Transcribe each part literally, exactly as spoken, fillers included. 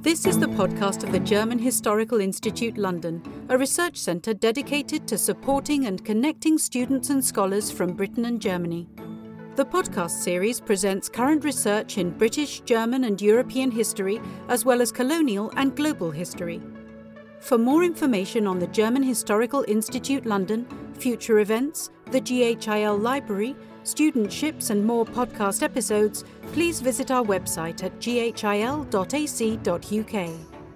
This is the podcast of the German Historical Institute London, a research centre dedicated to supporting and connecting students and scholars from Britain and Germany. The podcast series presents current research in British, German and European history, as well as colonial and global history. For more information on the German Historical Institute London, future events, the G H I L Library, studentships and more podcast episodes, please visit our website at g h i l dot a c dot u k.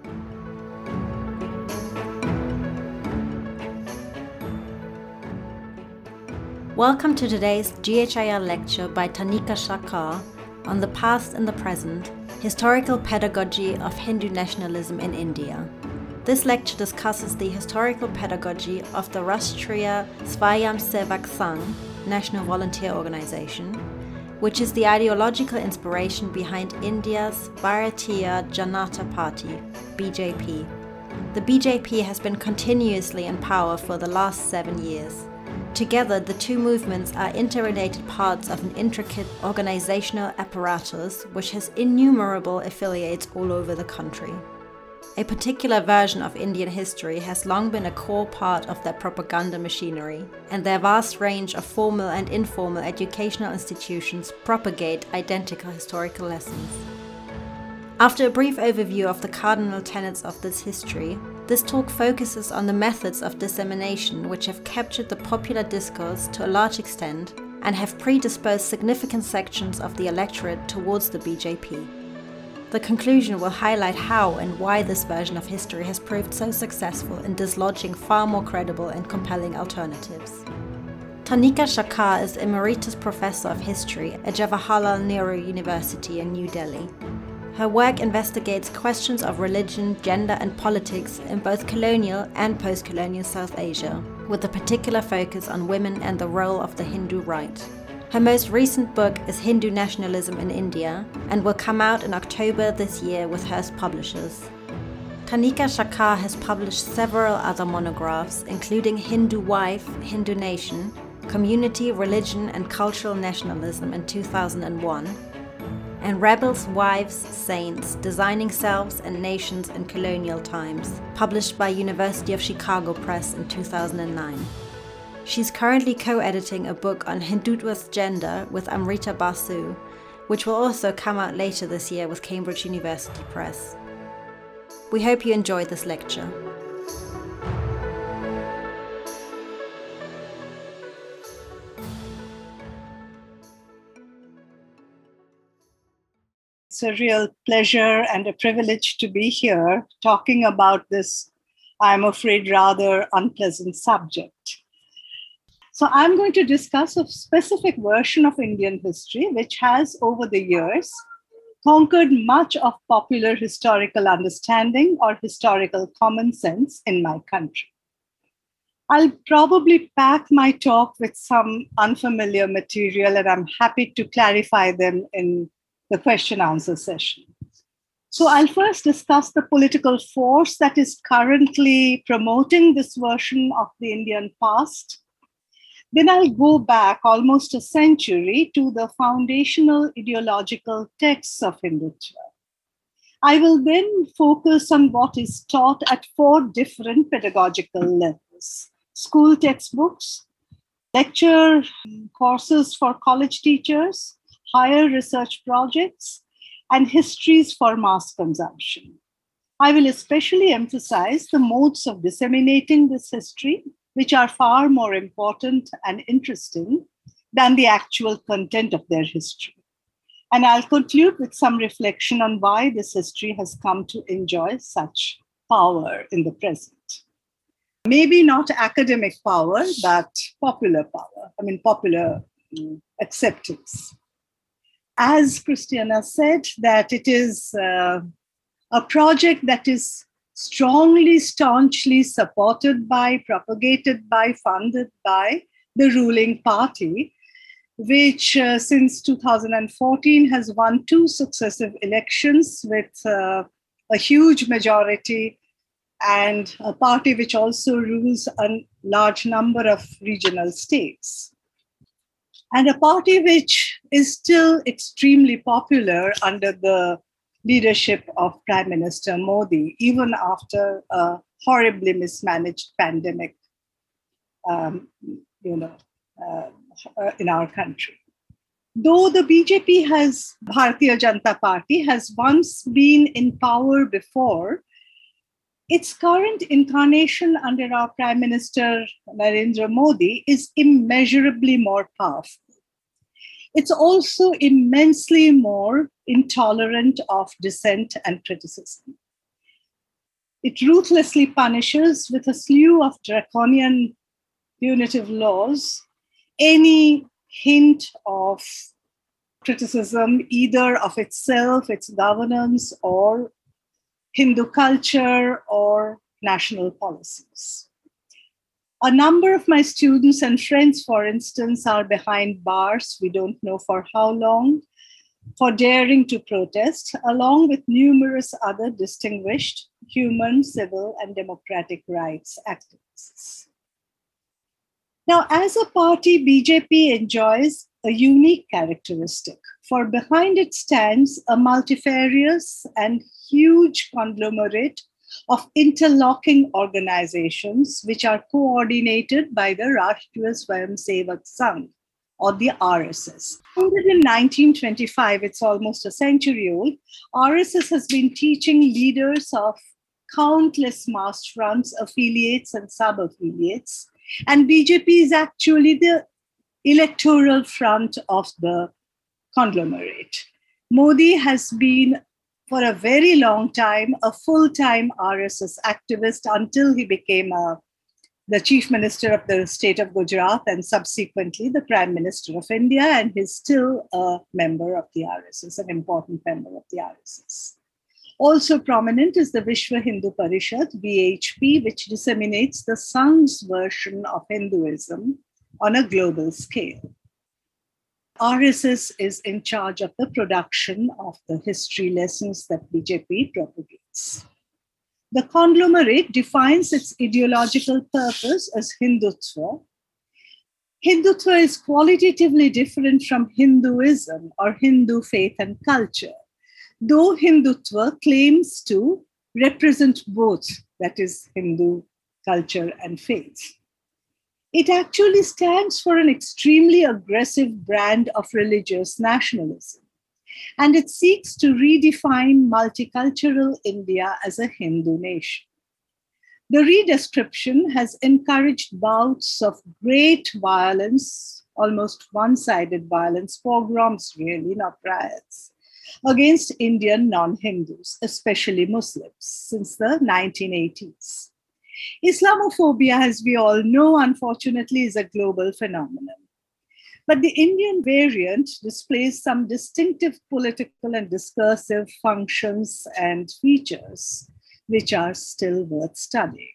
Welcome to today's G H I L lecture by Tanika Sarkar on the past and the present, historical pedagogy of Hindu nationalism in India. This lecture discusses the historical pedagogy of the Rashtriya Swayamsevak Sangh, National Volunteer Organization, which is the ideological inspiration behind India's Bharatiya Janata Party, B J P. The B J P has been continuously in power for the last seven years. Together, the two movements are interrelated parts of an intricate organizational apparatus which has innumerable affiliates all over the country. A particular version of Indian history has long been a core part of their propaganda machinery, and their vast range of formal and informal educational institutions propagate identical historical lessons. After a brief overview of the cardinal tenets of this history, this talk focuses on the methods of dissemination which have captured the popular discourse to a large extent and have predisposed significant sections of the electorate towards the B J P. The conclusion will highlight how and why this version of history has proved so successful in dislodging far more credible and compelling alternatives. Tanika Sarkar is Emeritus Professor of History at Jawaharlal Nehru University in New Delhi. Her work investigates questions of religion, gender and politics in both colonial and post-colonial South Asia, with a particular focus on women and the role of the Hindu right. Her most recent book is Hindu Nationalism in India and will come out in October this year with Hearst Publishers. Tanika Sarkar has published several other monographs, including Hindu Wife, Hindu Nation, Community, Religion and Cultural Nationalism in two thousand one, and Rebels, Wives, Saints, Designing Selves and Nations in Colonial Times, published by University of Chicago Press in two thousand nine. She's currently co-editing a book on Hindutva's gender with Amrita Basu, which will also come out later this year with Cambridge University Press. We hope you enjoyed this lecture. It's a real pleasure and a privilege to be here talking about this, I'm afraid, rather unpleasant subject. So I'm going to discuss a specific version of Indian history, which has, over the years, conquered much of popular historical understanding or historical common sense in my country. I'll probably pack my talk with some unfamiliar material, and I'm happy to clarify them in the question answer session. So I'll first discuss the political force that is currently promoting this version of the Indian past. Then I'll go back almost a century to the foundational ideological texts of Hindutva. I will then focus on what is taught at four different pedagogical levels: school textbooks, lecture courses for college teachers, higher research projects, and histories for mass consumption. I will especially emphasize the modes of disseminating this history, which are far more important and interesting than the actual content of their history. And I'll conclude with some reflection on why this history has come to enjoy such power in the present. Maybe not academic power, but popular power, I mean, popular um, acceptance. As Christiana said, that it is uh, a project that is strongly, staunchly supported by, propagated by, funded by the ruling party, which uh, since two thousand fourteen has won two successive elections with uh, a huge majority, and a party which also rules a large number of regional states. And a party which is still extremely popular under the leadership of Prime Minister Modi, even after a horribly mismanaged pandemic, um, you know, uh, in our country. Though the B J P has, Bharatiya Janata Party, has once been in power before, its current incarnation under our Prime Minister Narendra Modi is immeasurably more powerful. It's also immensely more intolerant of dissent and criticism. It ruthlessly punishes with a slew of draconian punitive laws any hint of criticism, either of itself, its governance, or Hindu culture or national policies. A number of my students and friends, for instance, are behind bars, we don't know for how long, for daring to protest, along with numerous other distinguished human, civil, and democratic rights activists. Now, as a party, B J P enjoys a unique characteristic, for behind it stands a multifarious and huge conglomerate of interlocking organizations which are coordinated by the Rashtriya Swayamsevak Sangh, or the R S S. Founded in nineteen twenty-five, it's almost a century old, R S S has been teaching leaders of countless mass fronts, affiliates and sub-affiliates, and B J P is actually the electoral front of the conglomerate. Modi has been, for a very long time, a full-time R S S activist until he became a, the chief minister of the state of Gujarat and subsequently the prime minister of India, and he's still a member of the R S S, an important member of the R S S. Also prominent is the Vishwa Hindu Parishad, V H P, which disseminates the Sangh's version of Hinduism on a global scale. R S S is in charge of the production of the history lessons that B J P propagates. The conglomerate defines its ideological purpose as Hindutva. Hindutva is qualitatively different from Hinduism or Hindu faith and culture, though Hindutva claims to represent both, that is, Hindu culture and faith. It actually stands for an extremely aggressive brand of religious nationalism, and it seeks to redefine multicultural India as a Hindu nation. The redescription has encouraged bouts of great violence, almost one-sided violence, pogroms really, not riots, against Indian non-Hindus, especially Muslims, since the nineteen eighties. Islamophobia, as we all know, unfortunately, is a global phenomenon. But the Indian variant displays some distinctive political and discursive functions and features which are still worth studying.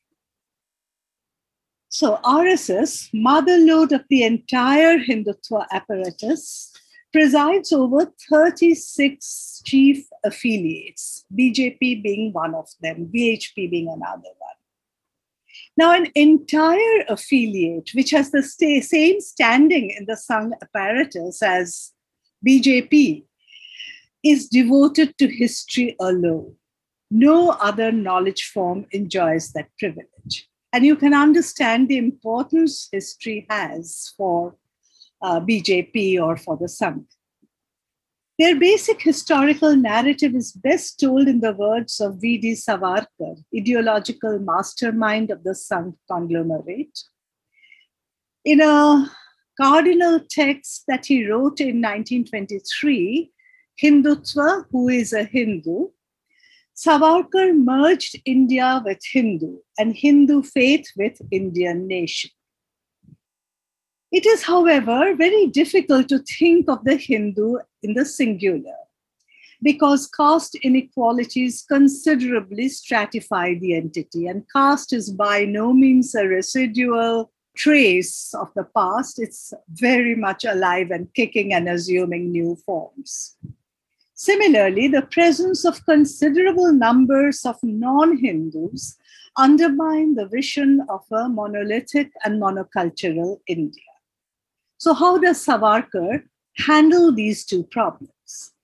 So R S S, motherlode of the entire Hindutva apparatus, presides over thirty-six chief affiliates, B J P being one of them, V H P being another one. Now, an entire affiliate, which has the st- same standing in the Sangh apparatus as B J P, is devoted to history alone. No other knowledge form enjoys that privilege. And you can understand the importance history has for uh, B J P or for the Sangh. Their basic historical narrative is best told in the words of V D Savarkar, ideological mastermind of the Sangh conglomerate. In a cardinal text that he wrote in nineteen twenty-three, Hindutva, who is a Hindu, Savarkar merged India with Hindu and Hindu faith with Indian nation. It is, however, very difficult to think of the Hindu in the singular because caste inequalities considerably stratify the entity, and caste is by no means a residual trace of the past. It's very much alive and kicking and assuming new forms. Similarly, the presence of considerable numbers of non-Hindus undermine the vision of a monolithic and monocultural India. So how does Savarkar handle these two problems?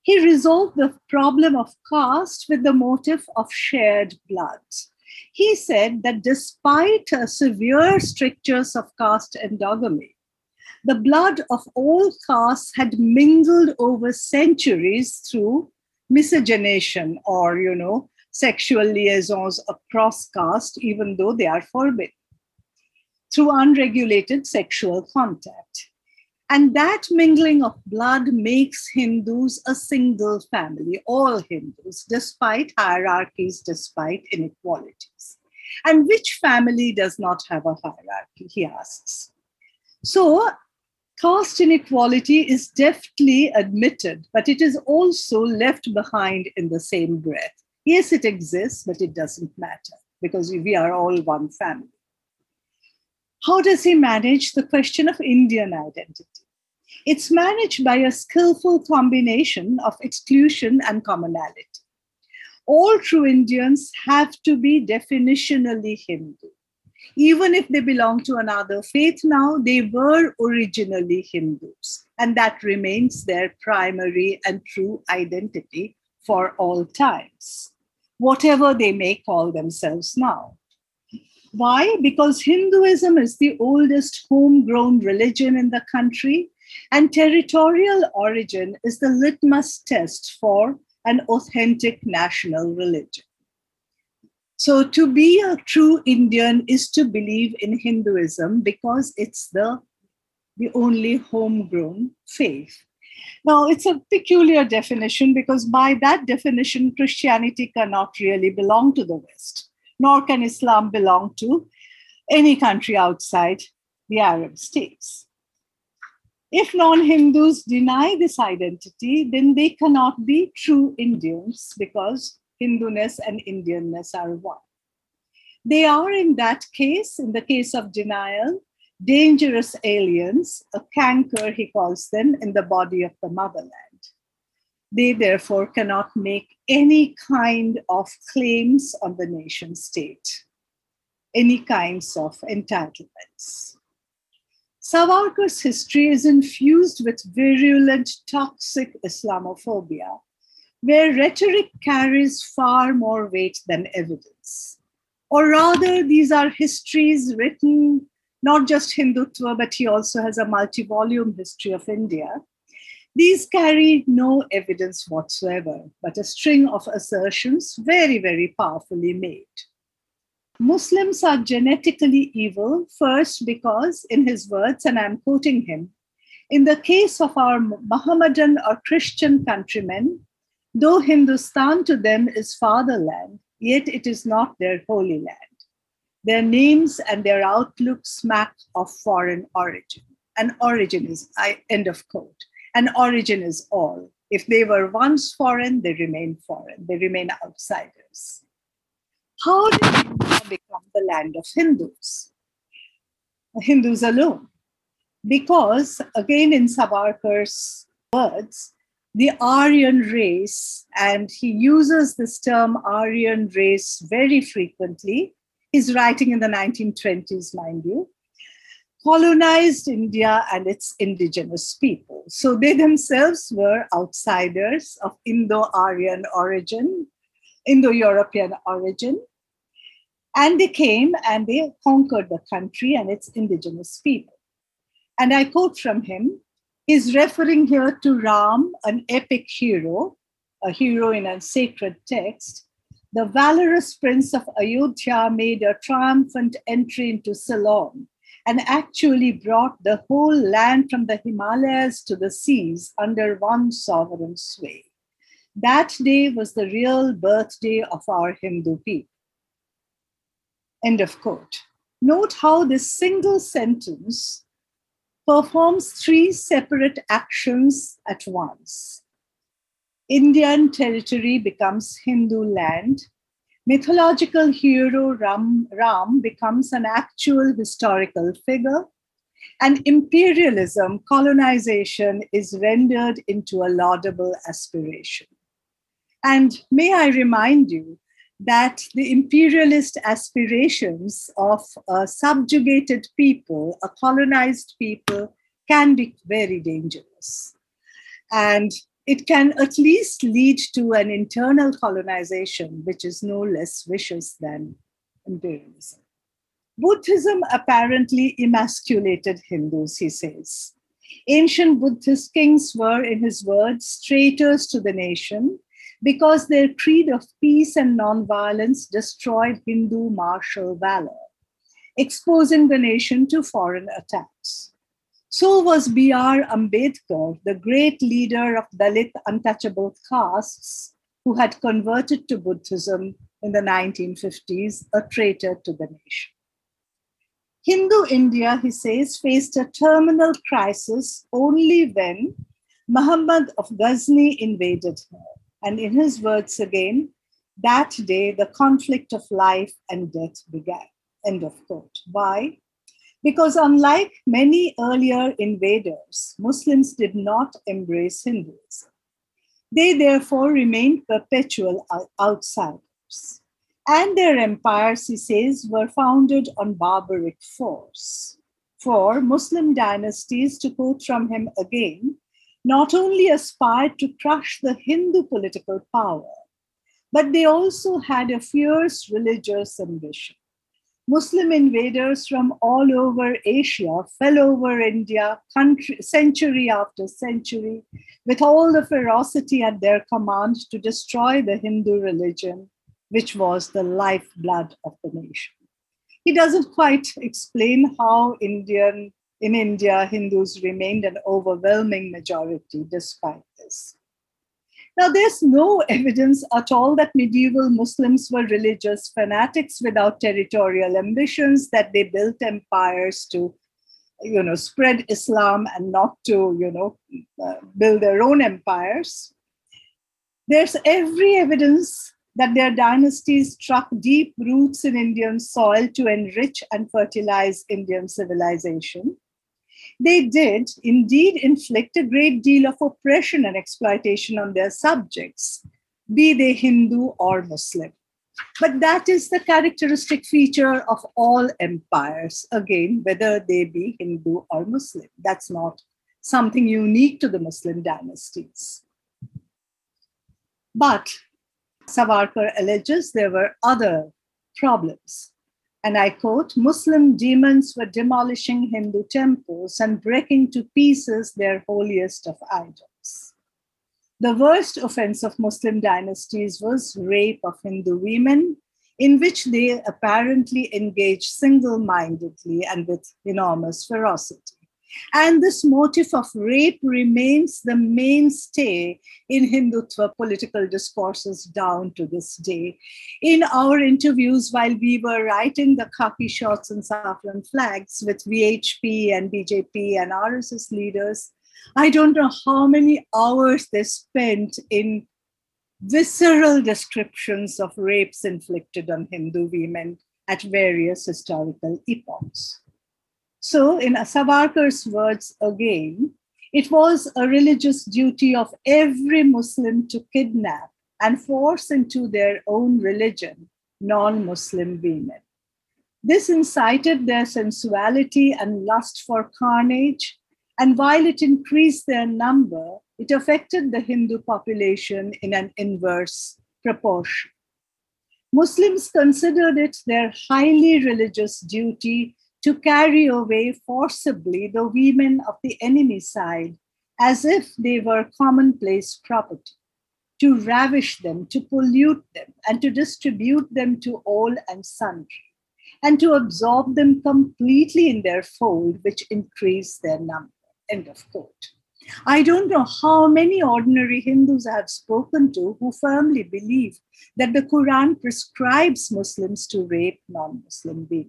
He resolved the problem of caste with the motive of shared blood. He said that despite uh, severe strictures of caste endogamy, the blood of all castes had mingled over centuries through miscegenation or, you know, sexual liaisons across caste, even though they are forbidden, through unregulated sexual contact. And that mingling of blood makes Hindus a single family, all Hindus, despite hierarchies, despite inequalities. And which family does not have a hierarchy, he asks. So, caste inequality is deftly admitted, but it is also left behind in the same breath. Yes, it exists, but it doesn't matter because we are all one family. How does he manage the question of Indian identity? It's managed by a skillful combination of exclusion and commonality. All true Indians have to be definitionally Hindu. Even if they belong to another faith now, they were originally Hindus, and that remains their primary and true identity for all times, whatever they may call themselves now. Why? Because Hinduism is the oldest homegrown religion in the country, and territorial origin is the litmus test for an authentic national religion. So to be a true Indian is to believe in Hinduism because it's the, the only homegrown faith. Now, it's a peculiar definition because by that definition, Christianity cannot really belong to the West, nor can Islam belong to any country outside the Arab states. If non-Hindus deny this identity, then they cannot be true Indians because Hinduness and Indianness are one. They are, in that case, in the case of denial, dangerous aliens, a canker, he calls them, in the body of the motherland. They therefore cannot make any kind of claims on the nation state, any kinds of entitlements. Savarkar's history is infused with virulent, toxic Islamophobia, where rhetoric carries far more weight than evidence. Or rather, these are histories written not just Hindutva, but he also has a multi-volume history of India. These carry no evidence whatsoever, but a string of assertions very, very powerfully made. Muslims are genetically evil, first because, in his words, and I'm quoting him, in the case of our Mohammedan or Christian countrymen, though Hindustan to them is fatherland, yet it is not their holy land. Their names and their outlook smack of foreign origin. An origin is, I, end of quote. An origin is all. If they were once foreign, they remain foreign. They remain outsiders. How did India become the land of Hindus? Hindus alone. Because, again, in Savarkar's words, the Aryan race, and he uses this term Aryan race very frequently. He's writing in the nineteen twenties, mind you, colonized India and its indigenous people. So they themselves were outsiders of Indo-Aryan origin, Indo-European origin. And they came and they conquered the country and its indigenous people. And I quote from him, he's referring here to Ram, an epic hero, a hero in a sacred text. The valorous prince of Ayodhya made a triumphant entry into Ceylon and actually brought the whole land from the Himalayas to the seas under one sovereign sway. That day was the real birthday of our Hindu people. End of quote. Note how this single sentence performs three separate actions at once. Indian territory becomes Hindu land. Mythological hero Ram, Ram becomes an actual historical figure. And imperialism, colonization, is rendered into a laudable aspiration. And may I remind you that the imperialist aspirations of a subjugated people, a colonized people, can be very dangerous. And it can at least lead to an internal colonization, which is no less vicious than imperialism. Buddhism apparently emasculated Hindus, he says. Ancient Buddhist kings were, in his words, traitors to the nation because their creed of peace and nonviolence destroyed Hindu martial valor, exposing the nation to foreign attacks. So was B R Ambedkar, the great leader of Dalit untouchable castes who had converted to Buddhism in the nineteen fifties, a traitor to the nation. Hindu India, he says, faced a terminal crisis only when Muhammad of Ghazni invaded her. And in his words again, that day the conflict of life and death began. End of quote. Why? Because unlike many earlier invaders, Muslims did not embrace Hinduism. They therefore remained perpetual outsiders. And their empires, he says, were founded on barbaric force. For Muslim dynasties, to quote from him again, not only aspired to crush the Hindu political power, but they also had a fierce religious ambition. Muslim invaders from all over Asia fell over India country, century after century with all the ferocity at their command to destroy the Hindu religion, which was the lifeblood of the nation. He doesn't quite explain how Indian, in India, Hindus remained an overwhelming majority despite this. Now, there's no evidence at all that medieval Muslims were religious fanatics without territorial ambitions, that they built empires to, you know, spread Islam and not to, you know, uh, build their own empires. There's every evidence that their dynasties struck deep roots in Indian soil to enrich and fertilize Indian civilization. They did indeed inflict a great deal of oppression and exploitation on their subjects, be they Hindu or Muslim. But that is the characteristic feature of all empires, again, whether they be Hindu or Muslim. That's not something unique to the Muslim dynasties. But Savarkar alleges there were other problems. And I quote, Muslim demons were demolishing Hindu temples and breaking to pieces their holiest of idols. The worst offense of Muslim dynasties was rape of Hindu women, in which they apparently engaged single-mindedly and with enormous ferocity. And this motif of rape remains the mainstay in Hindutva political discourses down to this day. In our interviews, while we were writing the khaki shorts and saffron flags with V H P and B J P and R S S leaders, I don't know how many hours they spent in visceral descriptions of rapes inflicted on Hindu women at various historical epochs. So, in Savarkar's words again, it was a religious duty of every Muslim to kidnap and force into their own religion non-Muslim women. This incited their sensuality and lust for carnage, and while it increased their number, it affected the Hindu population in an inverse proportion. Muslims considered it their highly religious duty to carry away forcibly the women of the enemy side as if they were commonplace property, to ravish them, to pollute them, and to distribute them to all and sundry, and to absorb them completely in their fold, which increased their number. End of quote. I don't know how many ordinary Hindus I have spoken to who firmly believe that the Quran prescribes Muslims to rape non-Muslim women.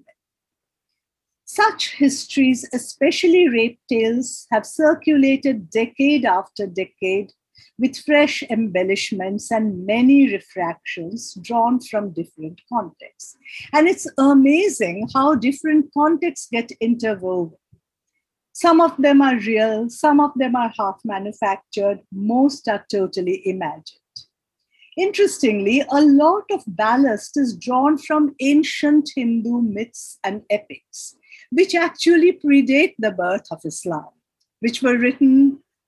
Such histories, especially rape tales, have circulated decade after decade with fresh embellishments and many refractions drawn from different contexts. And it's amazing how different contexts get interwoven. Some of them are real, some of them are half manufactured, most are totally imagined. Interestingly, a lot of ballast is drawn from ancient Hindu myths and epics, which actually predate the birth of Islam, which were written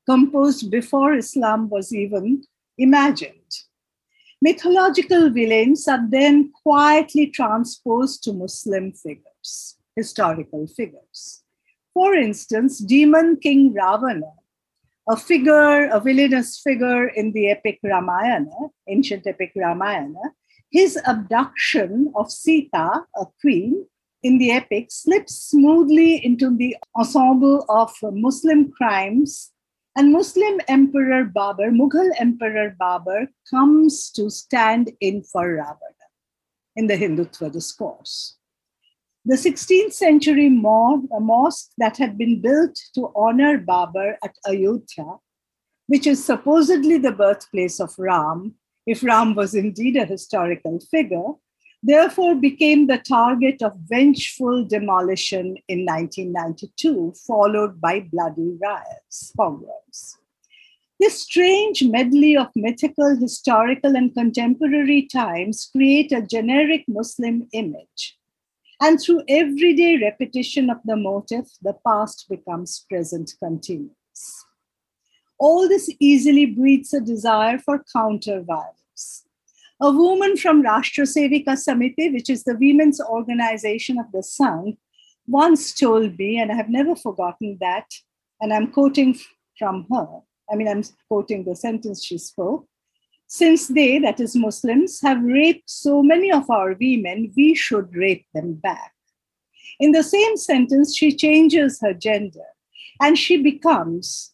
composed before Islam was even imagined. Mythological villains are then quietly transposed to Muslim figures, historical figures. For instance, demon king Ravana, a figure, a villainous figure in the epic Ramayana, ancient epic Ramayana, his abduction of Sita, a queen, in the epic slips smoothly into the ensemble of Muslim crimes, and Muslim Emperor Babur, Mughal Emperor Babur, comes to stand in for Ravana in the Hindutva discourse. The sixteenth century mosque that had been built to honor Babur at Ayodhya, which is supposedly the birthplace of Ram, if Ram was indeed a historical figure, therefore became the target of vengeful demolition in nineteen ninety-two, followed by bloody riots, pogroms. This strange medley of mythical, historical, and contemporary times create a generic Muslim image. And through everyday repetition of the motif, the past becomes present continuous. All this easily breeds a desire for counter-violence. A woman from Rashtra Sevika Samiti, which is the women's organization of the Sangh, once told me, and I have never forgotten that, and I'm quoting from her, I mean, I'm quoting the sentence she spoke, since they, that is Muslims, have raped so many of our women, we should rape them back. In the same sentence, she changes her gender, and she becomes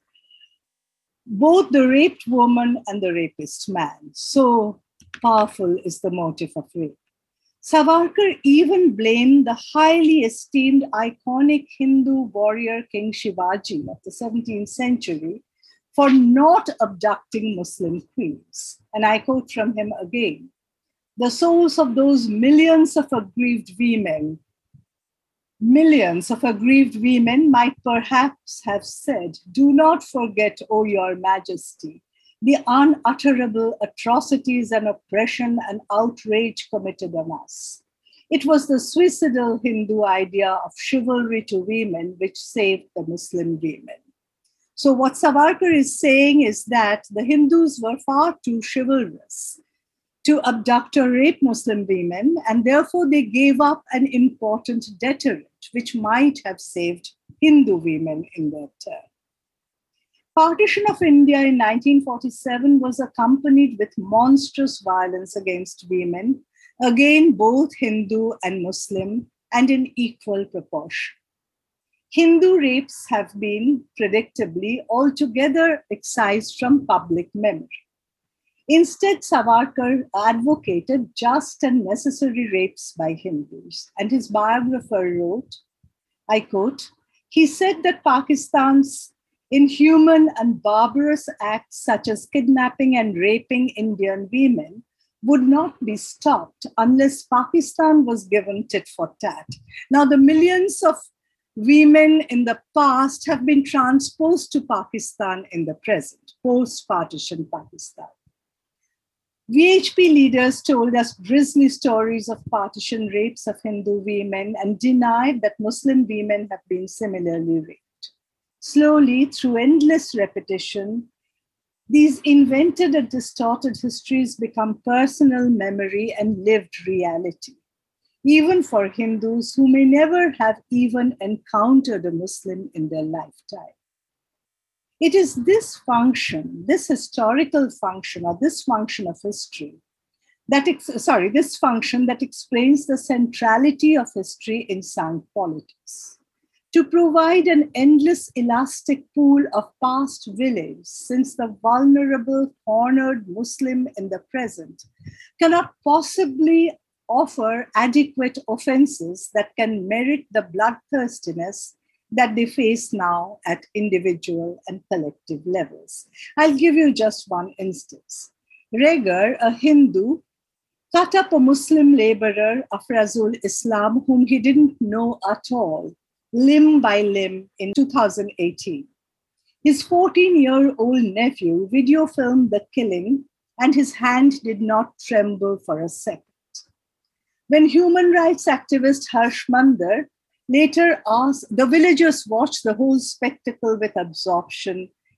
both the raped woman and the rapist man. So powerful is the motive of rape. Savarkar even blamed the highly esteemed, iconic Hindu warrior King Shivaji of the seventeenth century for not abducting Muslim queens. And I quote from him again, the souls of those millions of aggrieved women, millions of aggrieved women might perhaps have said, do not forget, O your majesty, the unutterable atrocities and oppression and outrage committed on us. It was the suicidal Hindu idea of chivalry to women which saved the Muslim women. So what Savarkar is saying is that the Hindus were far too chivalrous to abduct or rape Muslim women, and therefore they gave up an important deterrent, which might have saved Hindu women in their turn. Partition of India in nineteen forty-seven was accompanied with monstrous violence against women, again both Hindu and Muslim, and in equal proportion. Hindu rapes have been, predictably, altogether excised from public memory. Instead, Savarkar advocated just and necessary rapes by Hindus, and his biographer wrote, I quote, he said that Pakistan's inhuman and barbarous acts such as kidnapping and raping Indian women would not be stopped unless Pakistan was given tit for tat. Now, the millions of women in the past have been transposed to Pakistan in the present, post-partition Pakistan. V H P leaders told us grisly stories of partition rapes of Hindu women and denied that Muslim women have been similarly raped. Slowly, through endless repetition, these invented and distorted histories become personal memory and lived reality, even for Hindus who may never have even encountered a Muslim in their lifetime. It is this function, this historical function, or this function of history, that ex- sorry, this function that explains the centrality of history in Sangh politics. To provide an endless elastic pool of past villains, since the vulnerable, cornered Muslim in the present cannot possibly offer adequate offenses that can merit the bloodthirstiness that they face now at individual and collective levels. I'll give you just one instance. Regar, a Hindu, cut up a Muslim laborer, Afrazul Islam, whom he didn't know at all, limb by limb in two thousand eighteen. His fourteen-year-old nephew video filmed the killing, and his hand did not tremble for a second. When human rights activist Harsh Mandar later asked, the villagers watched the whole spectacle with absorption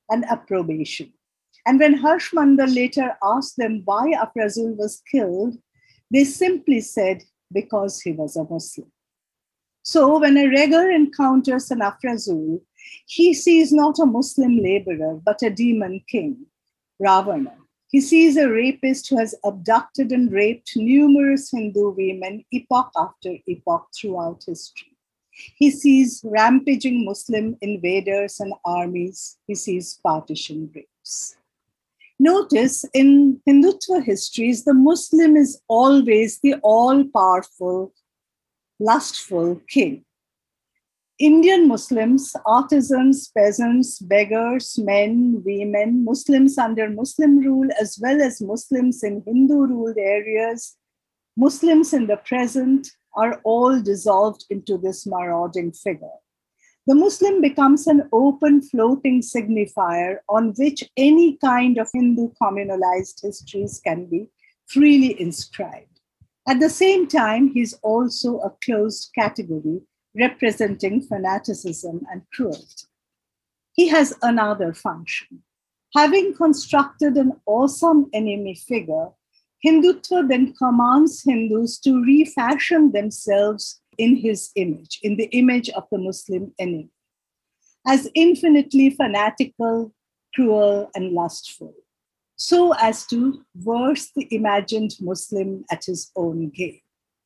and approbation. And when Harsh Mandal later asked them why Afzal was killed, they simply said, because he was a Muslim. So when a Regar encounters an Afzal, he sees not a Muslim laborer, but a demon king, Ravana. He sees a rapist who has abducted and raped numerous Hindu women epoch after epoch throughout history. He sees rampaging Muslim invaders and armies. He sees partition rapes. Notice in Hindutva histories, the Muslim is always the all-powerful, lustful king. Indian Muslims, artisans, peasants, beggars, men, women, Muslims under Muslim rule, as well as Muslims in Hindu-ruled areas, Muslims in the present, are all dissolved into this marauding figure. The Muslim becomes an open floating signifier on which any kind of Hindu communalized histories can be freely inscribed. At the same time, he's also a closed category representing fanaticism and cruelty. He has another function. Having constructed an awesome enemy figure, Hindutva then commands Hindus to refashion themselves in his image, in the image of the Muslim enemy, as infinitely fanatical, cruel, and lustful, so as to verse the imagined Muslim at his own game.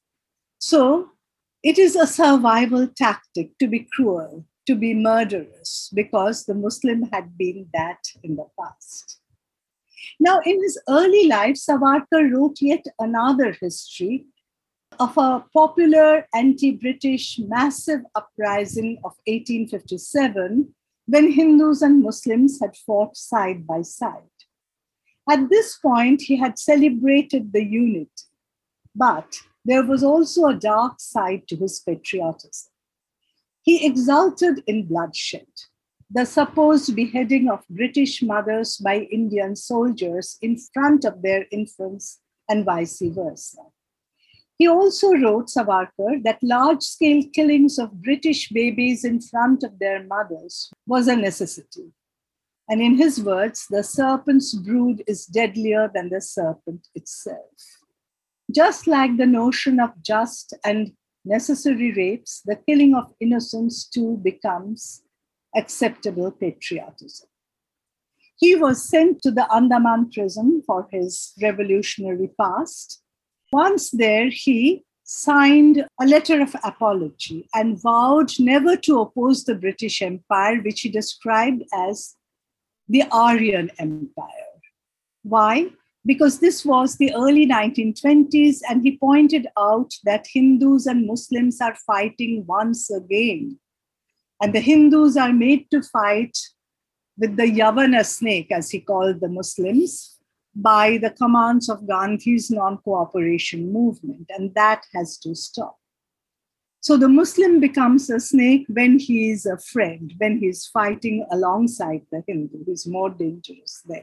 So, it is a survival tactic to be cruel, to be murderous, because the Muslim had been that in the past. Now, in his early life, Savarkar wrote yet another history of a popular anti-British massive uprising of eighteen fifty-seven, when Hindus and Muslims had fought side by side. At this point, he had celebrated the unity, but there was also a dark side to his patriotism. He exulted in bloodshed, the supposed beheading of British mothers by Indian soldiers in front of their infants and vice versa. He also wrote, Savarkar, that large-scale killings of British babies in front of their mothers was a necessity. And in his words, the serpent's brood is deadlier than the serpent itself. Just like the notion of just and necessary rapes, the killing of innocents too becomes acceptable patriotism. He was sent to the Andaman prison for his revolutionary past. Once there, he signed a letter of apology and vowed never to oppose the British Empire, which he described as the Aryan Empire. Why? Because this was the early nineteen twenties, and he pointed out that Hindus and Muslims are fighting once again. And the Hindus are made to fight with the Yavana snake, as he called the Muslims, by the commands of Gandhi's non-cooperation movement, and that has to stop. So the Muslim becomes a snake when he is a friend, when he is fighting alongside the Hindu, who is more dangerous then.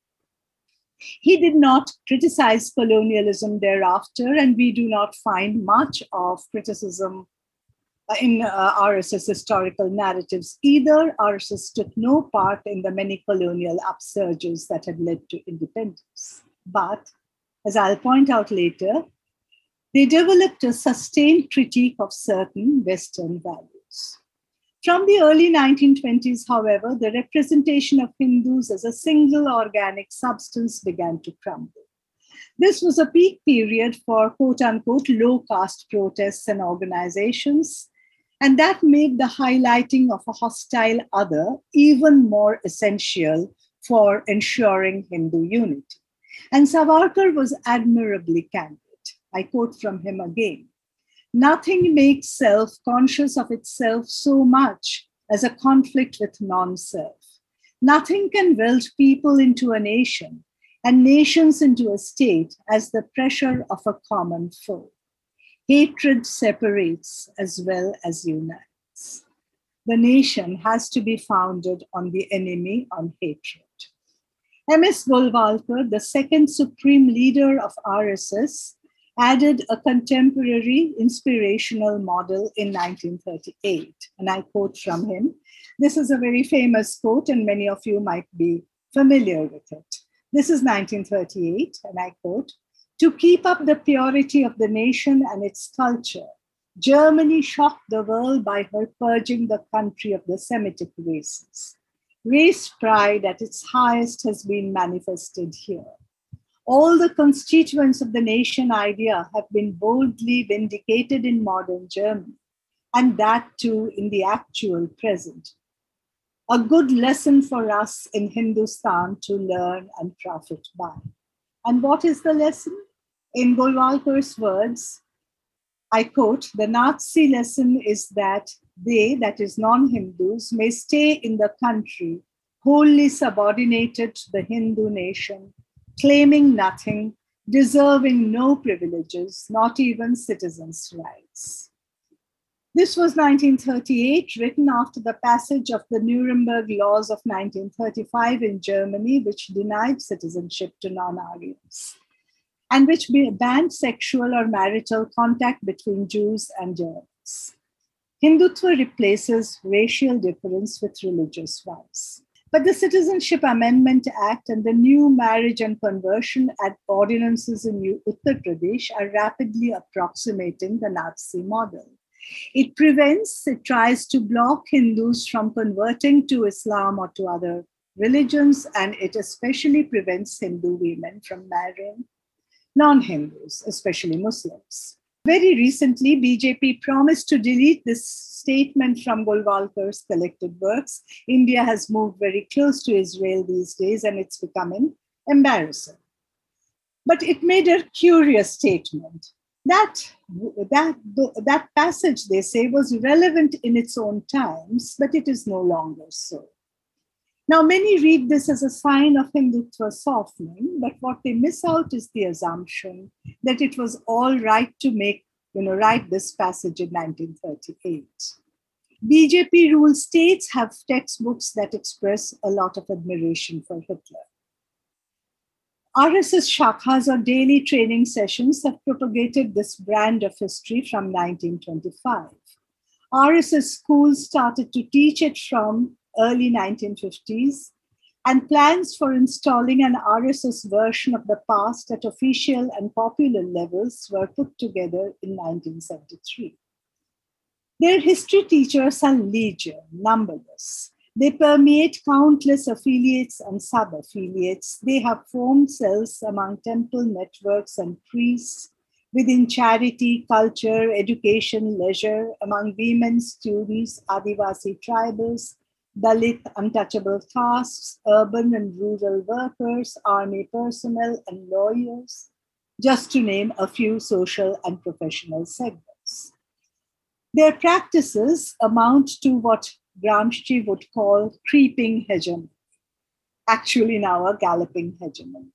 He did not criticize colonialism thereafter, and we do not find much of criticism in uh, R S S historical narratives either. R S S took no part in the many colonial upsurges that had led to independence. But, as I'll point out later, they developed a sustained critique of certain Western values. From the early nineteen twenties, however, the representation of Hindus as a single organic substance began to crumble. This was a peak period for quote-unquote low-caste protests and organizations, and that made the highlighting of a hostile other even more essential for ensuring Hindu unity. And Savarkar was admirably candid. I quote from him again. Nothing makes self conscious of itself so much as a conflict with non-self. Nothing can weld people into a nation and nations into a state as the pressure of a common foe. Hatred separates as well as unites. The nation has to be founded on the enemy, on hatred. M S Golwalkar, the second supreme leader of R S S, added a contemporary inspirational model in nineteen thirty-eight. And I quote from him. This is a very famous quote, and many of you might be familiar with it. This is nineteen thirty-eight, and I quote, "To keep up the purity of the nation and its culture, Germany shocked the world by her purging the country of the Semitic races. Race pride at its highest has been manifested here. All the constituents of the nation idea have been boldly vindicated in modern Germany, and that too in the actual present. A good lesson for us in Hindustan to learn and profit by." And what is the lesson? In Golwalkar's words, I quote, "The Nazi lesson is that they, that is non-Hindus, may stay in the country wholly subordinated to the Hindu nation, claiming nothing, deserving no privileges, not even citizens' rights." This was nineteen thirty-eight, written after the passage of the Nuremberg laws of nineteen thirty-five in Germany, which denied citizenship to non-Aryans, and which banned sexual or marital contact between Jews and Germans. Hindutva replaces racial difference with religious ones. But the Citizenship Amendment Act and the new Marriage and Conversion Act ordinances in Uttar Pradesh are rapidly approximating the Nazi model. It prevents, it tries to block Hindus from converting to Islam or to other religions, and it especially prevents Hindu women from marrying non-Hindus, especially Muslims. Very recently, B J P promised to delete this statement from Golwalkar's collected works. India has moved very close to Israel these days, and it's becoming embarrassing. But it made a curious statement. That, that, that passage, they say, was relevant in its own times, but it is no longer so. Now, many read this as a sign of Hindutva softening, but what they miss out is the assumption that it was all right to make, you know, write this passage in nineteen thirty-eight. B J P-ruled states have textbooks that express a lot of admiration for Hitler. R S S shakhas or daily training sessions have propagated this brand of history from nineteen twenty-five. R S S schools started to teach it from early nineteen fifties, and plans for installing an R S S version of the past at official and popular levels were put together in nineteen seventy-three. Their history teachers are legion, numberless. They permeate countless affiliates and sub-affiliates. They have formed cells among temple networks and priests, within charity, culture, education, leisure, among women, students, Adivasi tribals, Dalit, untouchable castes, urban and rural workers, army personnel, and lawyers, just to name a few social and professional segments. Their practices amount to what Gramsci would call creeping hegemony, actually now a galloping hegemony.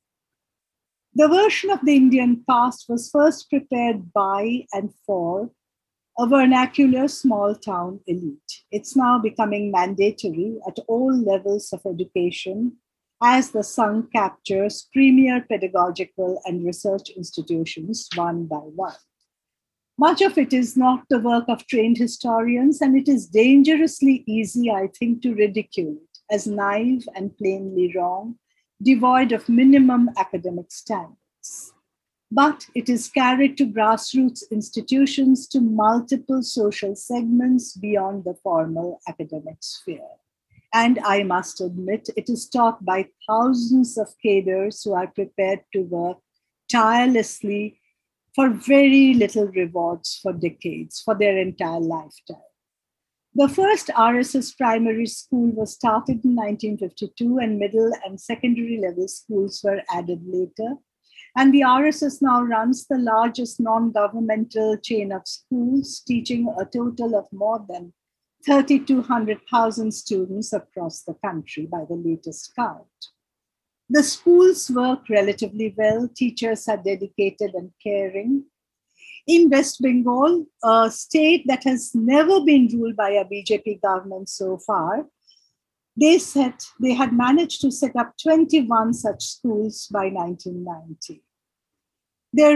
The version of the Indian past was first prepared by and for a vernacular small town elite. It's now becoming mandatory at all levels of education as the Sangh captures premier pedagogical and research institutions one by one. Much of it is not the work of trained historians, and it is dangerously easy, I think, to ridicule it as naive and plainly wrong, devoid of minimum academic standards. But it is carried to grassroots institutions, to multiple social segments beyond the formal academic sphere. And I must admit, it is taught by thousands of cadres who are prepared to work tirelessly for very little rewards for decades, for their entire lifetime. The first R S S primary school was started in nineteen fifty-two, and middle and secondary level schools were added later. And the R S S now runs the largest non-governmental chain of schools, teaching a total of more than three thousand two hundred thousand students across the country by the latest count. The schools work relatively well. Teachers are dedicated and caring. In West Bengal, a state that has never been ruled by a B J P government so far, they said they had managed to set up twenty-one such schools by nineteen ninety. Their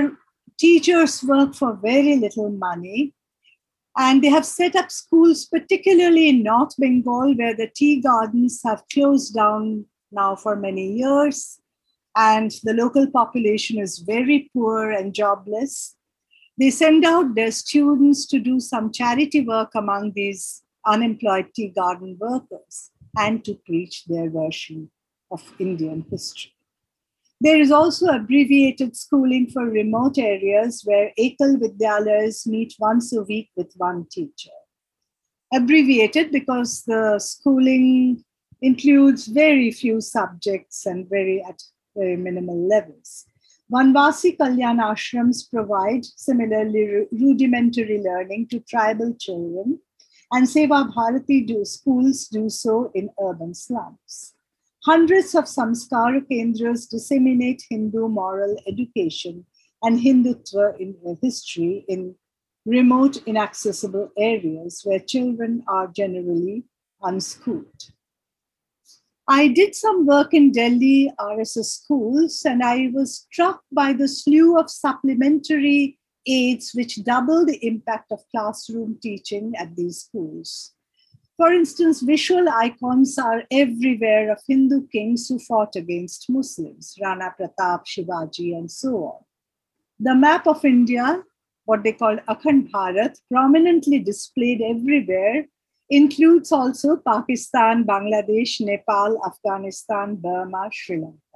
teachers work for very little money. And they have set up schools, particularly in North Bengal, where the tea gardens have closed down now for many years. And the local population is very poor and jobless. They send out their students to do some charity work among these unemployed tea garden workers and to preach their version of Indian history. There is also abbreviated schooling for remote areas where Ekal Vidyalayas meet once a week with one teacher. Abbreviated because the schooling includes very few subjects and very at very minimal levels. Vanvasi Kalyan ashrams provide similarly rudimentary learning to tribal children, and Seva Bharati do, schools do so in urban slums. Hundreds of samskara kendras disseminate Hindu moral education and Hindutva in history in remote, inaccessible areas where children are generally unschooled. I did some work in Delhi R S S schools, and I was struck by the slew of supplementary aids which double the impact of classroom teaching at these schools. For instance, visual icons are everywhere of Hindu kings who fought against Muslims, Rana Pratap, Shivaji, and so on. The map of India, what they call Akhand Bharat, prominently displayed everywhere, includes also Pakistan, Bangladesh, Nepal, Afghanistan, Burma, Sri Lanka,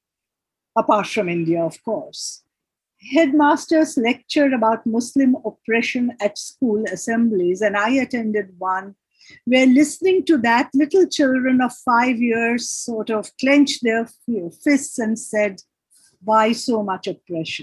apart from India, of course. Headmasters lecture about Muslim oppression at school assemblies, and I attended one where, listening to that, little children of five years sort of clenched their fists and said, "Why so much oppression?"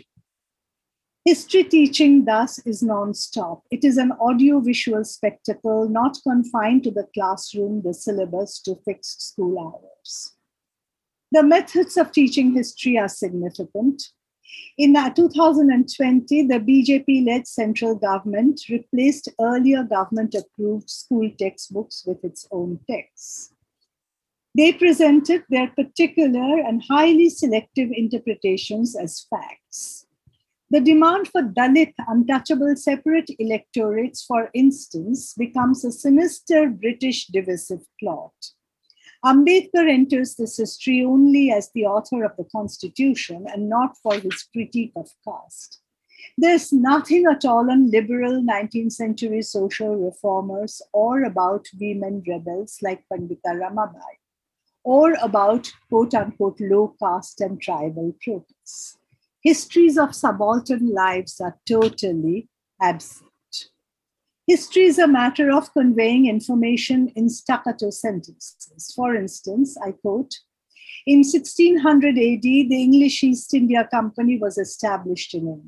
History teaching thus is non-stop. It is an audio-visual spectacle, not confined to the classroom, the syllabus, to fixed school hours. The methods of teaching history are significant. In two thousand twenty, the B J P-led central government replaced earlier government-approved school textbooks with its own texts. They presented their particular and highly selective interpretations as facts. The demand for Dalit, untouchable separate electorates, for instance, becomes a sinister British divisive plot. Ambedkar enters this history only as the author of the Constitution and not for his critique of caste. There's nothing at all on liberal nineteenth century social reformers or about women rebels like Pandita Ramabai, or about quote-unquote low caste and tribal protests. Histories of subaltern lives are totally absent. History is a matter of conveying information in staccato sentences. For instance, I quote, "In sixteen hundred A D, the English East India Company was established in India."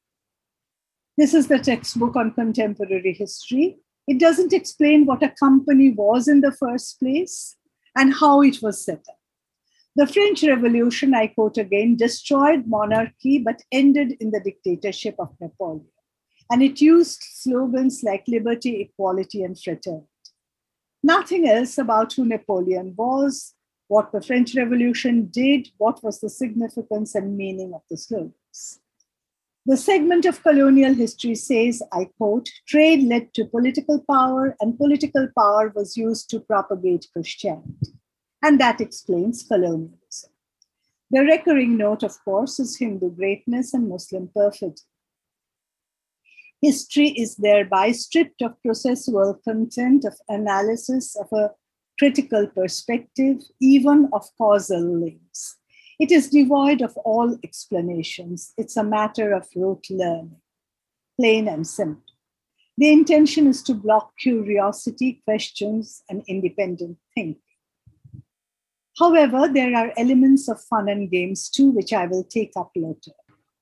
This is the textbook on contemporary history. It doesn't explain what a company was in the first place and how it was set up. The French Revolution, I quote again, destroyed monarchy but ended in the dictatorship of Napoleon. And it used slogans like liberty, equality, and fraternity. Nothing else about who Napoleon was, what the French Revolution did, what was the significance and meaning of the slogans. The segment of colonial history says, I quote, "Trade led to political power, and political power was used to propagate Christianity." And that explains colonialism. The recurring note, of course, is Hindu greatness and Muslim perfidy. History is thereby stripped of processual content, of analysis, of a critical perspective, even of causal links. It is devoid of all explanations. It's a matter of rote learning, plain and simple. The intention is to block curiosity, questions, and independent thinking. However, there are elements of fun and games too, which I will take up later.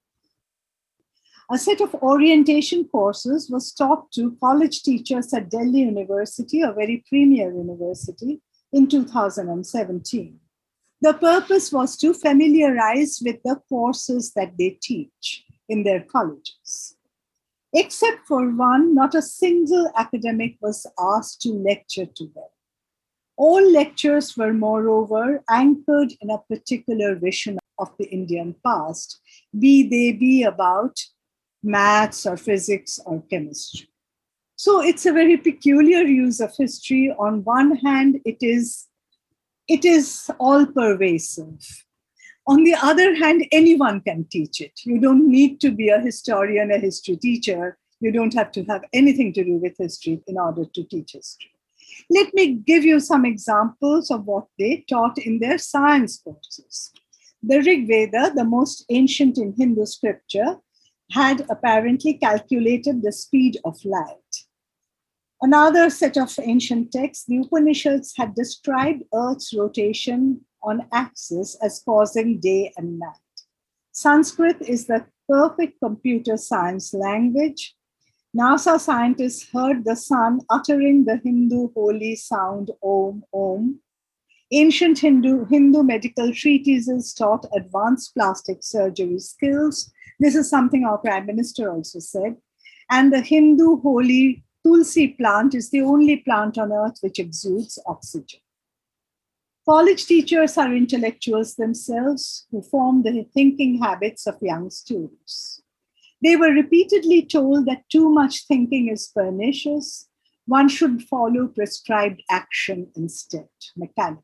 A set of orientation courses was taught to college teachers at Delhi University, a very premier university, in two thousand seventeen. The purpose was to familiarize with the courses that they teach in their colleges. Except for one, not a single academic was asked to lecture to them. All lectures were, moreover, anchored in a particular vision of the Indian past, be they be about maths or physics or chemistry. So it's a very peculiar use of history. On one hand, it is, it is all pervasive. On the other hand, anyone can teach it. You don't need to be a historian, a history teacher. You don't have to have anything to do with history in order to teach history. Let me give you some examples of what they taught in their science courses. The Rig Veda, the most ancient in Hindu scripture, had apparently calculated the speed of light. Another set of ancient texts, the Upanishads, had described Earth's rotation on axis as causing day and night. Sanskrit is the perfect computer science language. NASA scientists heard the sun uttering the Hindu holy sound Om, Om. Ancient Hindu, Hindu medical treatises taught advanced plastic surgery skills. This is something our Prime Minister also said. And the Hindu holy Tulsi plant is the only plant on earth which exudes oxygen. College teachers are intellectuals themselves who form the thinking habits of young students. They were repeatedly told that too much thinking is pernicious. One should follow prescribed action instead, mechanical.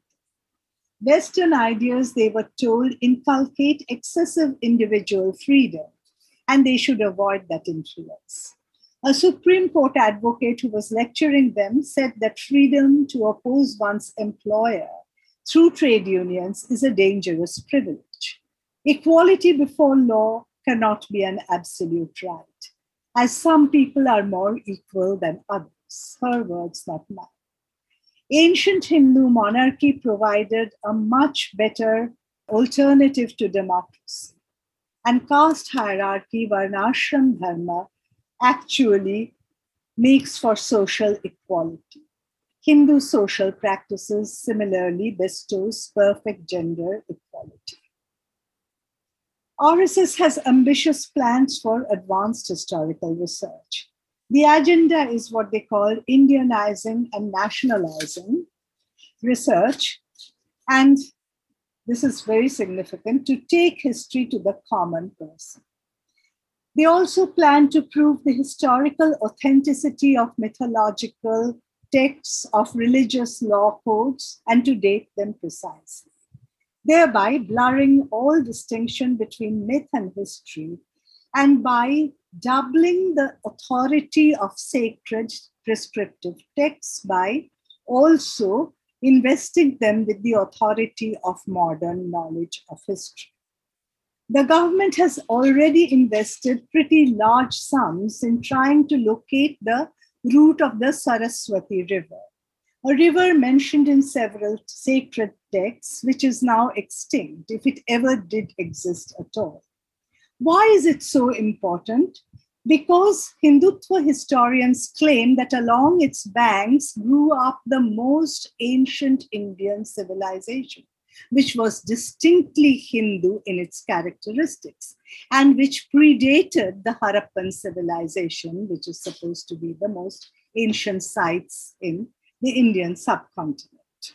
Western ideas, they were told, inculcate excessive individual freedom, and they should avoid that influence. A Supreme Court advocate who was lecturing them said that freedom to oppose one's employer through trade unions is a dangerous privilege. Equality before law cannot be an absolute right, as some people are more equal than others. Her words, not mine. Ancient Hindu monarchy provided a much better alternative to democracy. And caste hierarchy, varnashram dharma, actually makes for social equality. Hindu social practices similarly bestows perfect gender equality. R S S has ambitious plans for advanced historical research. The agenda is what they call Indianizing and nationalizing research. And this is very significant, to take history to the common person. They also plan to prove the historical authenticity of mythological texts, of religious law codes, and to date them precisely, thereby blurring all distinction between myth and history, and by doubling the authority of sacred prescriptive texts by also investing them with the authority of modern knowledge of history. The government has already invested pretty large sums in trying to locate the route of the Saraswati River, a river mentioned in several sacred texts, which is now extinct, if it ever did exist at all. Why is it so important? Because Hindutva historians claim that along its banks grew up the most ancient Indian civilization, which was distinctly Hindu in its characteristics, and which predated the Harappan civilization, which is supposed to be the most ancient sites in the Indian subcontinent.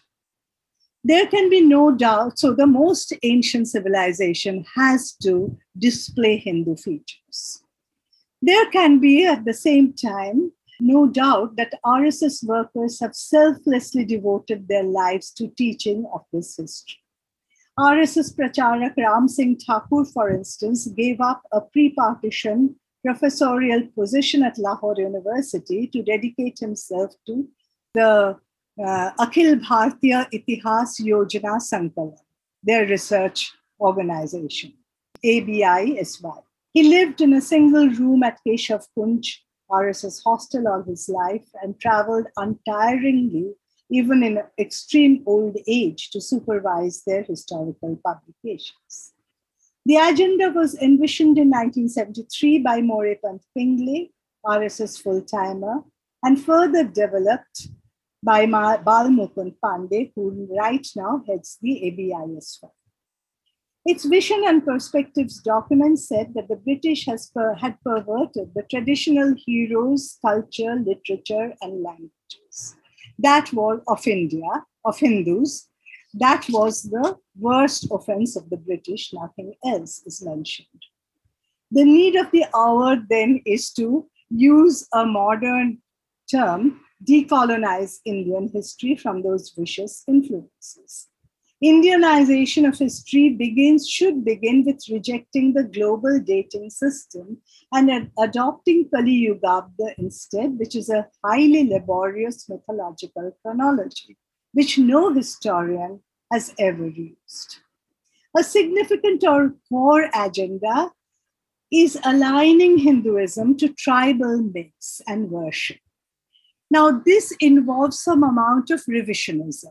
There can be no doubt, so the most ancient civilization has to display Hindu features. There can be, at the same time, no doubt that R S S workers have selflessly devoted their lives to teaching of this history. R S S Pracharak Ram Singh Thakur, for instance, gave up a pre-partition professorial position at Lahore University to dedicate himself to the uh, Akhil Bhartiya Itihas Yojana Sankalan, their research organization, A B I S Y. He lived in a single room at Keshav Kunj, R S S hostel, all his life, and traveled untiringly, even in extreme old age, to supervise their historical publications. The agenda was envisioned in nineteen seventy-three by Morepant Pingle, R S S full-timer, and further developed by Bal Mukund Pandey, who right now heads the A B I S Y. Its vision and perspectives document said that the British has per, had perverted the traditional heroes, culture, literature, and languages that were of India, of Hindus, That was the worst offense of the British, nothing else is mentioned. The need of the hour then is to use a modern term, decolonize Indian history from those vicious influences. Indianization of history begins, should begin with rejecting the global dating system and ad- adopting Kali Yugabda instead, which is a highly laborious mythological chronology, which no historian has ever used. A significant or core agenda is aligning Hinduism to tribal myths and worship. Now, this involves some amount of revisionism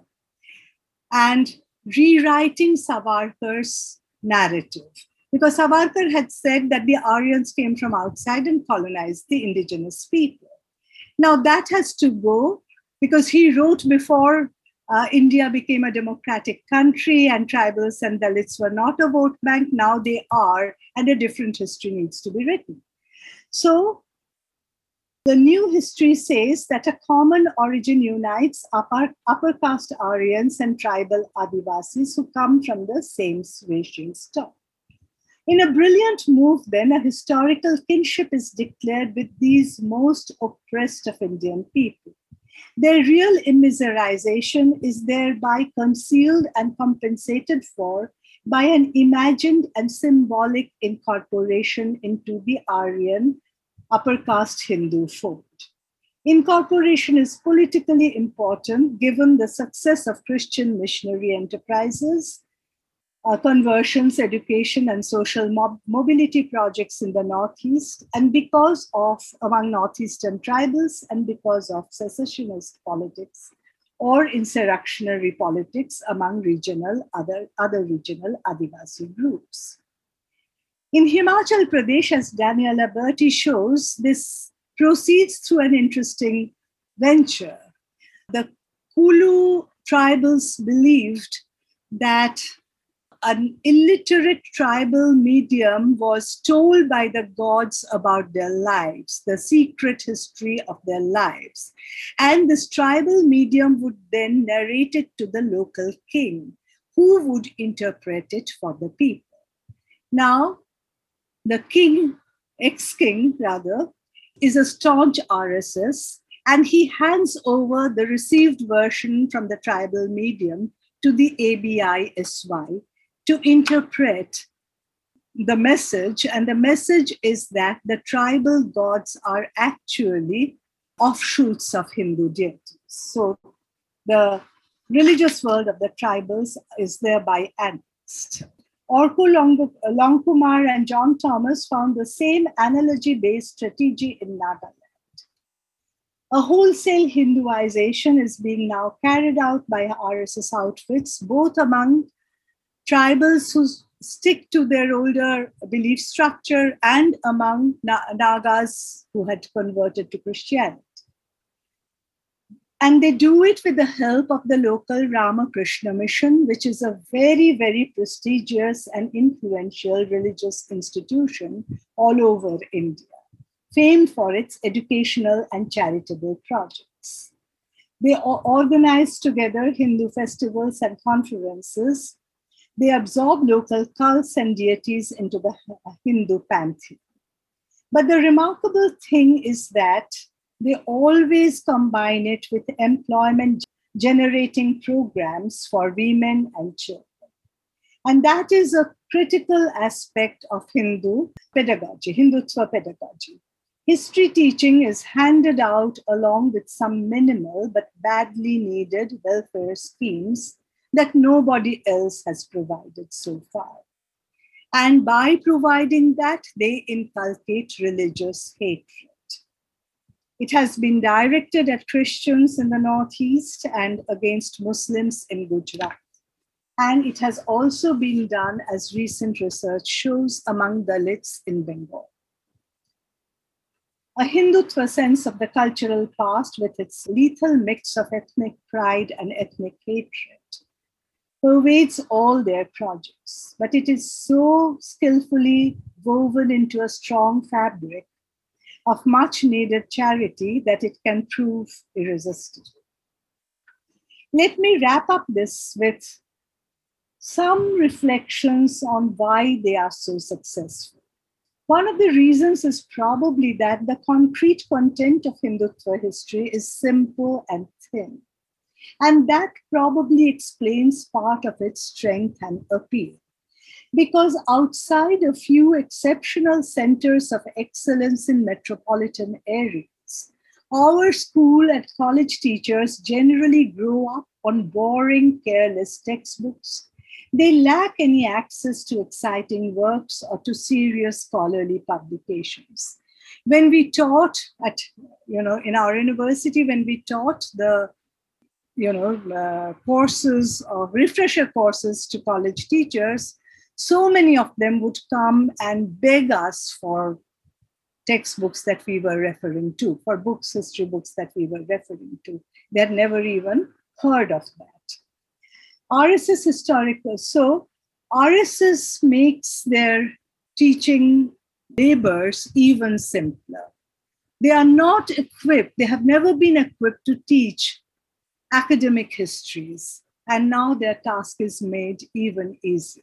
and rewriting Savarkar's narrative, because Savarkar had said that the Aryans came from outside and colonized the indigenous people. Now, that has to go because he wrote before uh, India became a democratic country and tribals and Dalits were not a vote bank. Now they are, and a different history needs to be written. So the new history says that a common origin unites upper, upper caste Aryans and tribal Adivasis who come from the same racial stock. In a brilliant move, then, a historical kinship is declared with these most oppressed of Indian people. Their real immiserization is thereby concealed and compensated for by an imagined and symbolic incorporation into the Aryan upper caste Hindu fold. Incorporation is politically important given the success of Christian missionary enterprises, uh, conversions, education, and social mob- mobility projects in the Northeast, and because of, among Northeastern tribals, and because of secessionist politics or insurrectionary politics among regional, other, other regional Adivasi groups. In Himachal Pradesh, as Daniela Berti shows, this proceeds through an interesting venture. The Kulu tribals believed that an illiterate tribal medium was told by the gods about their lives, the secret history of their lives. And this tribal medium would then narrate it to the local king, who would interpret it for the people. Now, the king, ex-king rather, is a staunch R S S, and he hands over the received version from the tribal medium to the A B I S Y to interpret the message. And the message is that the tribal gods are actually offshoots of Hindu deities. So the religious world of the tribals is thereby annexed. Orko Longkumar and John Thomas found the same analogy-based strategy in Nagaland. A wholesale Hinduization is being now carried out by R S S outfits, both among tribals who stick to their older belief structure and among Nagas who had converted to Christianity. And they do it with the help of the local Ramakrishna Mission, which is a very, very prestigious and influential religious institution all over India, famed for its educational and charitable projects. They organize together Hindu festivals and conferences. They absorb local cults and deities into the Hindu pantheon. But the remarkable thing is that they always combine it with employment generating programs for women and children. And that is a critical aspect of Hindu pedagogy, Hindutva pedagogy. History teaching is handed out along with some minimal but badly needed welfare schemes that nobody else has provided so far. And by providing that, they inculcate religious hatred. It has been directed at Christians in the Northeast and against Muslims in Gujarat. And it has also been done, as recent research shows, among Dalits in Bengal. A Hindutva sense of the cultural past with its lethal mix of ethnic pride and ethnic hatred pervades all their projects, but it is so skillfully woven into a strong fabric of much needed charity that it can prove irresistible. Let me wrap up this with some reflections on why they are so successful. One of the reasons is probably that the concrete content of Hindutva history is simple and thin. And that probably explains part of its strength and appeal. Because outside a few exceptional centers of excellence in metropolitan areas, our school and college teachers generally grow up on boring, careless textbooks. They lack any access to exciting works or to serious scholarly publications. When we taught at, you know, in our university, when we taught the, you know, uh, courses or refresher courses to college teachers, so many of them would come and beg us for textbooks that we were referring to, for books, history books that we were referring to. They had never even heard of that. R S S historical. So R S S makes their teaching labors even simpler. They are not equipped, they have never been equipped to teach academic histories, and now their task is made even easier.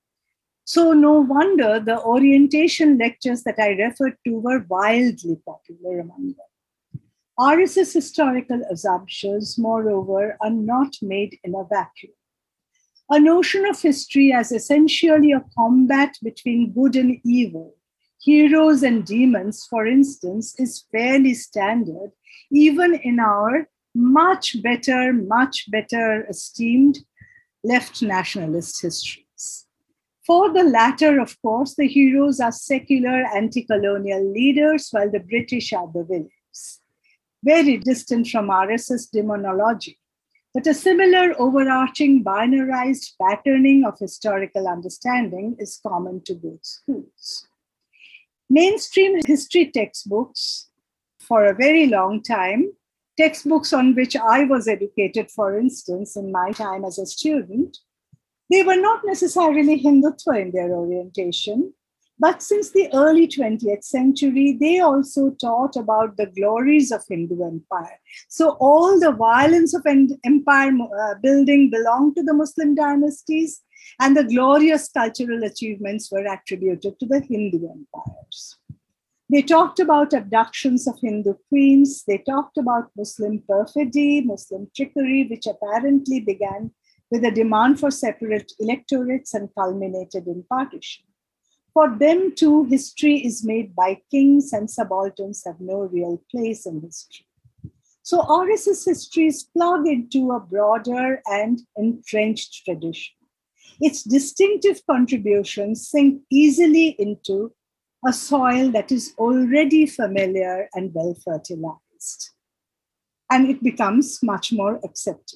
So no wonder the orientation lectures that I referred to were wildly popular among them. R S S historical assumptions, moreover, are not made in a vacuum. A notion of history as essentially a combat between good and evil, heroes and demons, for instance, is fairly standard, even in our much better, much better esteemed left nationalist histories. For the latter, of course, the heroes are secular anti-colonial leaders, while the British are the villains. Very distant from R S S demonology. But a similar overarching binarized patterning of historical understanding is common to both schools. Mainstream history textbooks, for a very long time, textbooks on which I was educated, for instance, in my time as a student, they were not necessarily Hindutva in their orientation, but since the early twentieth century, they also taught about the glories of Hindu empire. So all the violence of empire uh, building belonged to the Muslim dynasties, and the glorious cultural achievements were attributed to the Hindu empires. They talked about abductions of Hindu queens. They talked about Muslim perfidy, Muslim trickery, which apparently began with a demand for separate electorates and culminated in partition. For them too, history is made by kings, and subalterns have no real place in history. So R S S histories plug into a broader and entrenched tradition. Its distinctive contributions sink easily into a soil that is already familiar and well fertilized, and it becomes much more acceptable.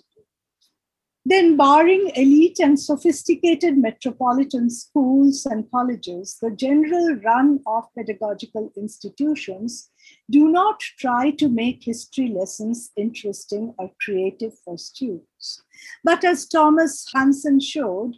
Then, barring elite and sophisticated metropolitan schools and colleges, the general run of pedagogical institutions do not try to make history lessons interesting or creative for students. But as Thomas Hansen showed,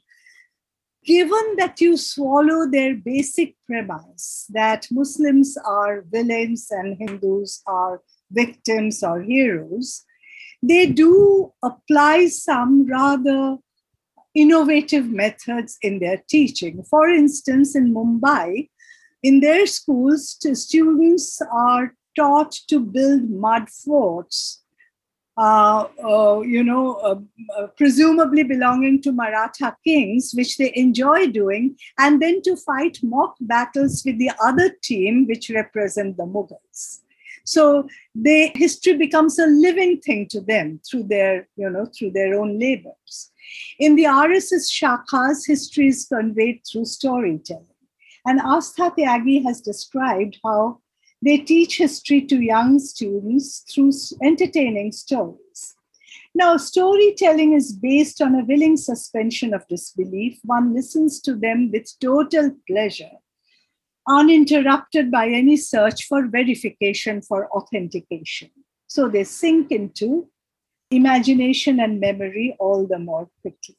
given that you swallow their basic premise that Muslims are villains and Hindus are victims or heroes, they do apply some rather innovative methods in their teaching. For instance, in Mumbai, in their schools, students are taught to build mud forts, uh, uh, you know, uh, uh, presumably belonging to Maratha kings, which they enjoy doing, and then to fight mock battles with the other team, which represent the Mughals. So they, history becomes a living thing to them through their, you know, through their own labors. In the R S S shakhas, history is conveyed through storytelling. And Astha Tyagi has described how they teach history to young students through entertaining stories. Now, storytelling is based on a willing suspension of disbelief. One listens to them with total pleasure, uninterrupted by any search for verification, for authentication. So they sink into imagination and memory all the more quickly.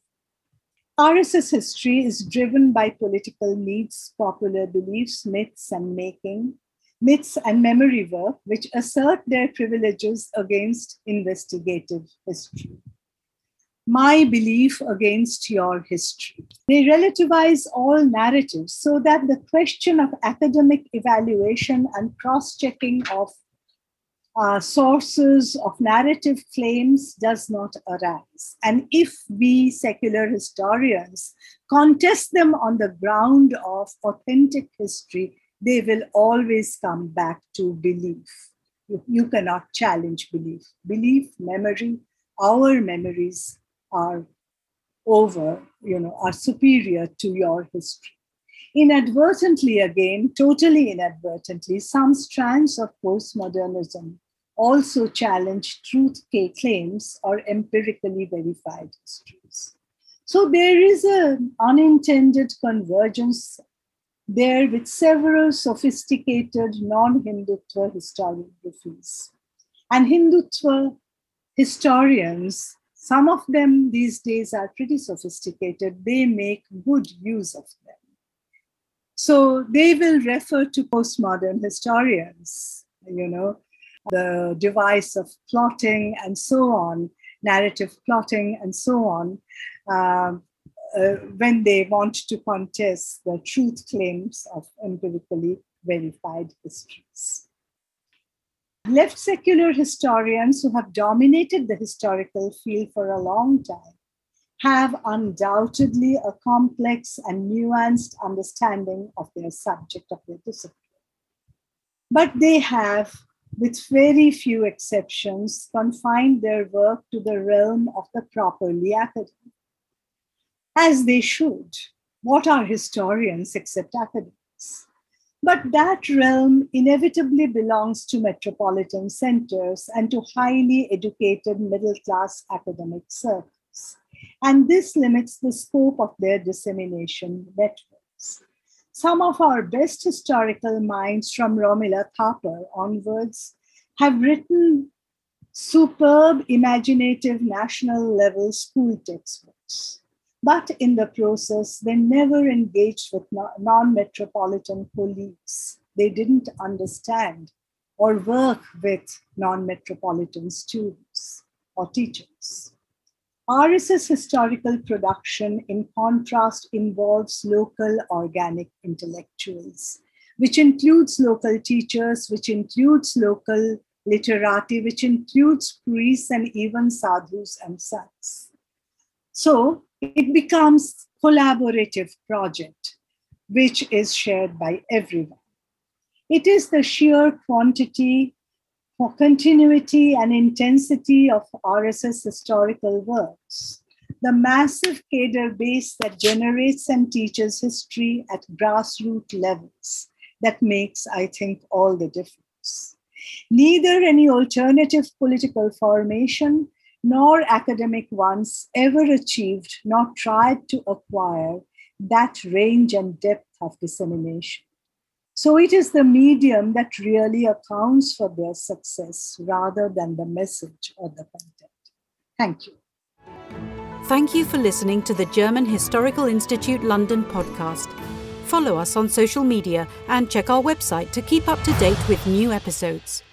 R S S history is driven by political needs, popular beliefs, myths and making, myths and memory work, which assert their privileges against investigative history. my belief against your history. They relativize all narratives so that the question of academic evaluation and cross-checking of uh, sources of narrative claims does not arise. And if we secular historians contest them on the ground of authentic history, they will always come back to belief. You, you cannot challenge belief. Belief, memory, our memories are over, you know, are superior to your history. Inadvertently, again, totally inadvertently, some strands of postmodernism also challenge truth claims or empirically verified histories. So there is an unintended convergence there with several sophisticated non-Hindutva historiographies. And Hindutva historians, some of them these days are pretty sophisticated, they make good use of them. So they will refer to postmodern historians, you know, the device of plotting and so on, narrative plotting and so on, uh, uh, when they want to contest the truth claims of empirically verified histories. Left secular historians who have dominated the historical field for a long time have undoubtedly a complex and nuanced understanding of their subject, of their discipline. But they have, with very few exceptions, confined their work to the realm of the properly academic. As they should. What are historians except academics? But that realm inevitably belongs to metropolitan centers and to highly educated middle-class academic circles. And this limits the scope of their dissemination networks. Some of our best historical minds from Romila Thapar onwards have written superb, imaginative, national-level school textbooks. But in the process, they never engaged with non-metropolitan colleagues. They didn't understand or work with non-metropolitan students or teachers. R S S historical production, in contrast, involves local organic intellectuals, which includes local teachers, which includes local literati, which includes priests and even sadhus and sants. So it becomes a collaborative project, which is shared by everyone. It is the sheer quantity, continuity, and intensity of R S S historical works, the massive cadre base that generates and teaches history at grassroots levels, that makes, I think, all the difference. Neither any alternative political formation nor academic ones ever achieved nor tried to acquire that range and depth of dissemination. So it is the medium that really accounts for their success rather than the message or the content. Thank you. Thank you for listening to the German Historical Institute London podcast. Follow us on social media and check our website to keep up to date with new episodes.